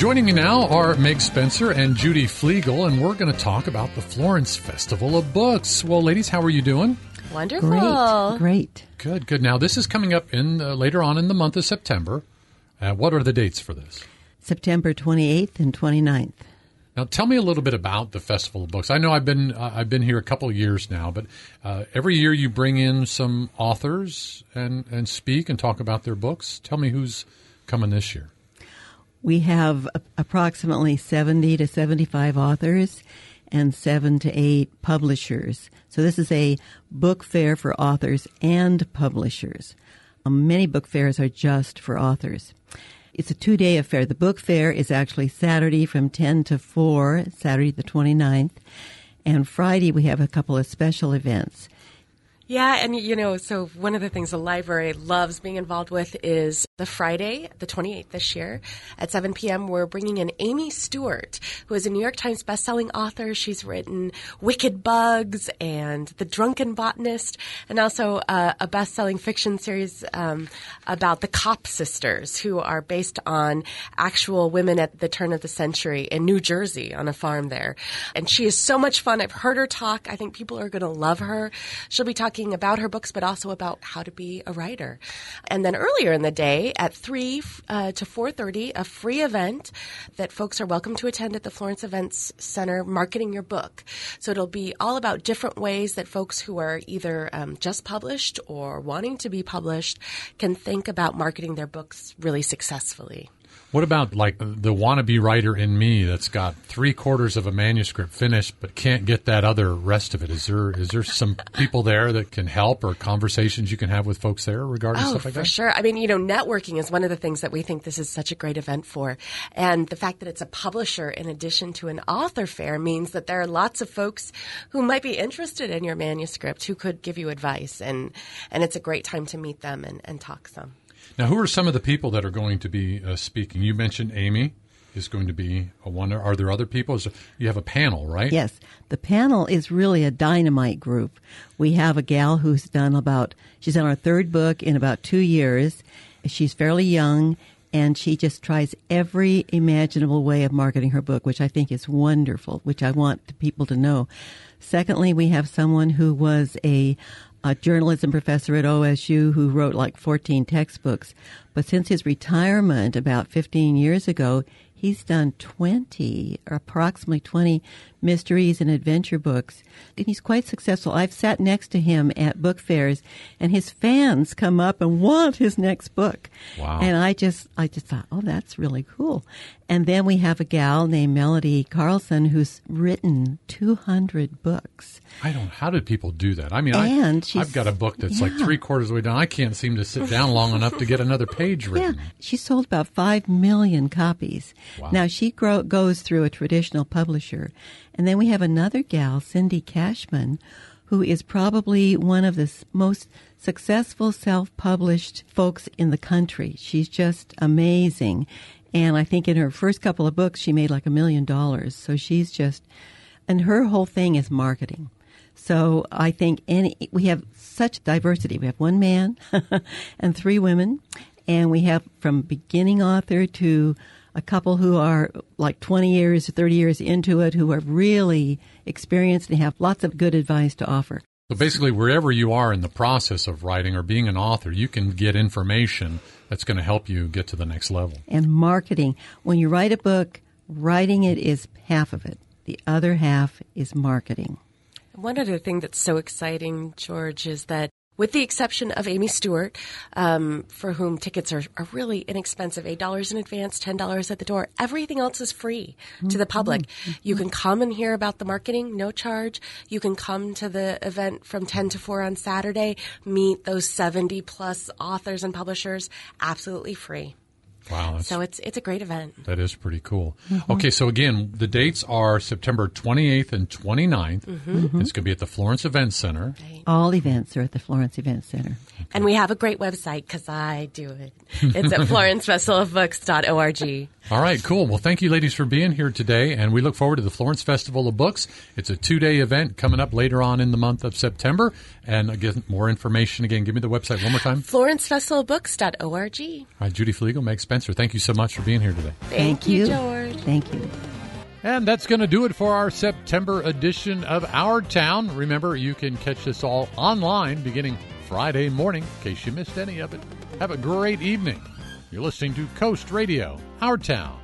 Joining me now are Meg Spencer and Judy Flegel, and we're going to talk about the Florence Festival of Books. Well, ladies, how are you doing? Wonderful. Great. Good. Now, this is coming up in later on in the month of September. What are the dates for this? September 28th and 29th. Now, tell me a little bit about the Festival of Books. I know I've been here a couple of years now, but every year you bring in some authors and speak and talk about their books. Tell me who's coming this year. We have approximately 70 to 75 authors and 7 to 8 publishers. So this is a book fair for authors and publishers. Many book fairs are just for authors. It's a 2-day affair. The book fair is actually Saturday from 10 to 4, Saturday the 29th. And Friday we have a couple of special events. Yeah, and so one of the things the library loves being involved with is the Friday, the 28th this year, at 7 p.m., we're bringing in Amy Stewart, who is a New York Times bestselling author. She's written Wicked Bugs and The Drunken Botanist, and also a bestselling fiction series about the Kopp sisters, who are based on actual women at the turn of the century in New Jersey on a farm there. And she is so much fun. I've heard her talk. I think people are going to love her. She'll be talking about her books, but also about how to be a writer. And then earlier in the day at 3 to 4:30, a free event that folks are welcome to attend at the Florence Events Center, Marketing Your Book. So it'll be all about different ways that folks who are either just published or wanting to be published can think about marketing their books really successfully. What about like the wannabe writer in me that's got 3/4 of a manuscript finished but can't get that other rest of it? Is there some people there that can help, or conversations you can have with folks there regarding stuff like that? Oh, for sure. I mean, networking is one of the things that we think this is such a great event for. And the fact that it's a publisher in addition to an author fair means that there are lots of folks who might be interested in your manuscript who could give you advice. And it's a great time to meet them and talk some. Now, who are some of the people that are going to be speaking? You mentioned Amy is going to be a one. Are there other people? You have a panel, right? Yes. The panel is really a dynamite group. We have a gal who's she's on her 3rd book in about 2 years. She's fairly young, and she just tries every imaginable way of marketing her book, which I think is wonderful, which I want people to know. Secondly, we have someone who was a journalism professor at OSU who wrote like 14 textbooks. But since his retirement about 15 years ago, he's done approximately 20 mysteries and adventure books. And he's quite successful. I've sat next to him at book fairs, and his fans come up and want his next book. Wow. And I just thought, oh, that's really cool. And then we have a gal named Melody Carlson who's written 200 books. How did people do that? I mean, I've got a book that's like 3/4 of the way done. I can't seem to sit down long enough to get another page written. Yeah, she sold about 5 million copies. Wow. Now, she goes through a traditional publisher. And then we have another gal, Cindy Cashman, who is probably one of the most successful self-published folks in the country. She's just amazing. And I think in her first couple of books, she made like $1 million. So and her whole thing is marketing. So I think we have such diversity. We have 1 man and 3 women. And we have from beginning author to a couple who are like 20 years, 30 years into it, who are really experienced and have lots of good advice to offer. So basically, wherever you are in the process of writing or being an author, you can get information that's going to help you get to the next level. And marketing. When you write a book, writing it is half of it. The other half is marketing. One other thing that's so exciting, George, is that with the exception of Amy Stewart, for whom tickets are really inexpensive, $8 in advance, $10 at the door. Everything else is free to the public. You can come and hear about the marketing, no charge. You can come to the event from 10 to 4 on Saturday, meet those 70-plus authors and publishers, absolutely free. Wow. So it's a great event. That is pretty cool. Mm-hmm. Okay, so again, the dates are September 28th and 29th. Mm-hmm. It's going to be at the Florence Events Center. Right. All events are at the Florence Events Center. Okay. And we have a great website because I do it. It's at florencefestivalofbooks.org. All right, cool. Well, thank you, ladies, for being here today, and we look forward to the Florence Festival of Books. It's a 2-day event coming up later on in the month of September. And again, more information. Again, give me the website one more time. FlorenceFestivalBooks.org. All right, Judy Flegel, Meg Spencer, thank you so much for being here today. Thank you, George. Thank you. And that's going to do it for our September edition of Our Town. Remember, you can catch this all online beginning Friday morning in case you missed any of it. Have a great evening. You're listening to Coast Radio, Our Town.